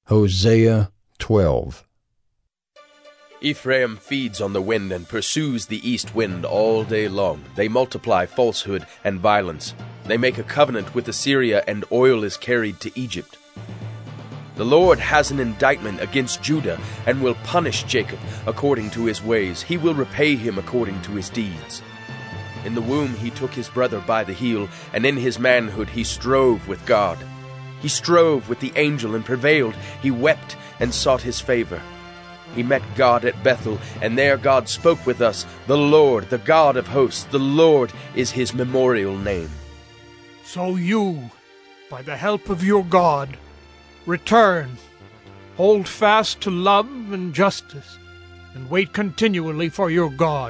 Hosea 12. Ephraim feeds on the wind and pursues the east wind all day long. They multiply falsehood and violence. They make a covenant with Assyria, and oil is carried to Egypt. The Lord has an indictment against Judah and will punish Jacob according to his ways. He will repay him according to his deeds. In the womb he took his brother by the heel, and in his manhood he strove with God. He strove with the angel and prevailed. He wept and sought his favor. He met God at Bethel, and there God spoke with us. The Lord, the God of hosts, the Lord is his memorial name. So you, by the help of your God, return, hold fast to love and justice, and wait continually for your God.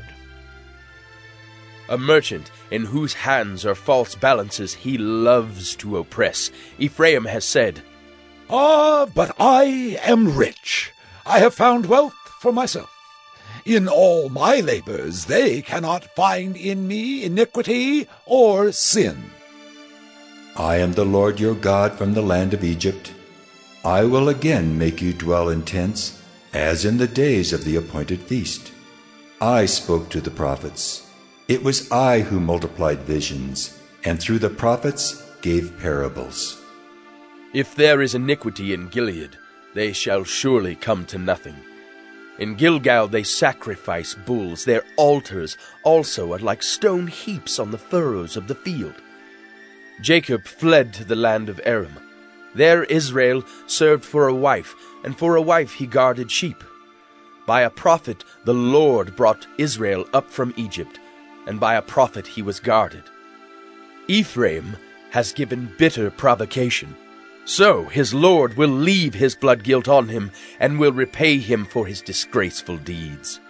A merchant in whose hands are false balances he loves to oppress. Ephraim has said, But I am rich. I have found wealth for myself. In all my labors they cannot find in me iniquity or sin. I am the Lord your God from the land of Egypt. I will again make you dwell in tents, as in the days of the appointed feast. I spoke to the prophets. It was I who multiplied visions, and through the prophets gave parables. If there is iniquity in Gilead, they shall surely come to nothing. In Gilgal they sacrifice bulls. Their altars also are like stone heaps on the furrows of the field. Jacob fled to the land of Aram. There Israel served for a wife, and for a wife he guarded sheep. By a prophet the Lord brought Israel up from Egypt, and by a prophet he was guarded. Ephraim has given bitter provocation. So his Lord will leave his blood guilt on him, and will repay him for his disgraceful deeds.